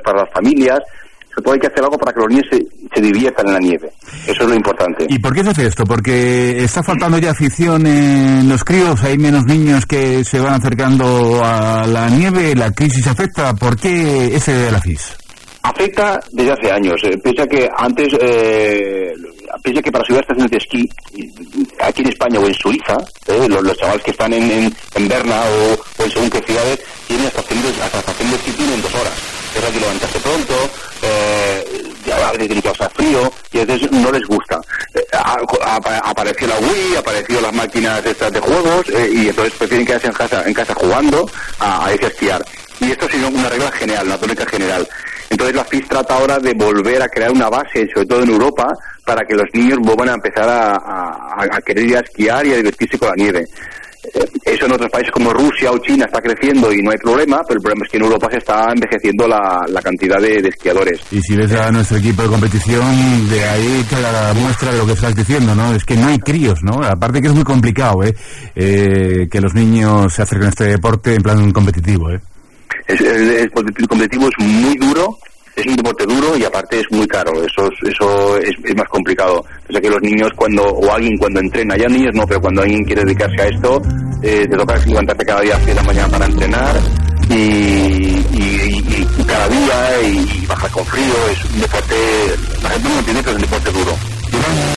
para las familias. Sobre todo hay que hacer algo para que los niños se diviertan en la nieve. Eso es lo importante. ¿Y por qué se hace esto? ¿Porque está faltando ya afición en los críos? ¿Hay menos niños que se van acercando a la nieve? ¿La crisis afecta? ¿Por qué ese de la FIS? Afecta desde hace años. Piensa que antes, piensa que para subir a estaciones de esquí, aquí en España o en Suiza, los chavales que están en Berna o en según qué ciudades, tienen hasta estaciones de esquí tienen 2 horas. Es hay que levantarse pronto, ya a veces tiene que hacer frío, y a veces no les gusta. Apareció la Wii, apareció las máquinas estas de juegos, y entonces prefieren quedarse en casa jugando a irse a esquiar. Y esto ha sido una regla general, una tónica general. Entonces la FIS trata ahora de volver a crear una base, sobre todo en Europa, para que los niños vuelvan a empezar a querer ir a esquiar y a divertirse con la nieve. Eso en otros países como Rusia o China está creciendo y no hay problema, pero el problema es que en Europa se está envejeciendo la cantidad de esquiadores. Y si ves a nuestro equipo de competición, de ahí te la muestra de lo que estás diciendo, ¿no? Es que no hay críos, ¿no? Aparte que es muy complicado, que los niños se acerquen a este deporte en plan competitivo, El competitivo es muy duro, es un deporte duro y aparte es muy caro, eso es más complicado. O sea que los niños cuando entrena, ya niños no, pero cuando alguien quiere dedicarse a esto, te toca levantarte cada día a 6 de la mañana para entrenar y cada día y bajar con frío, es un deporte, la gente no entiende, pero es un deporte duro.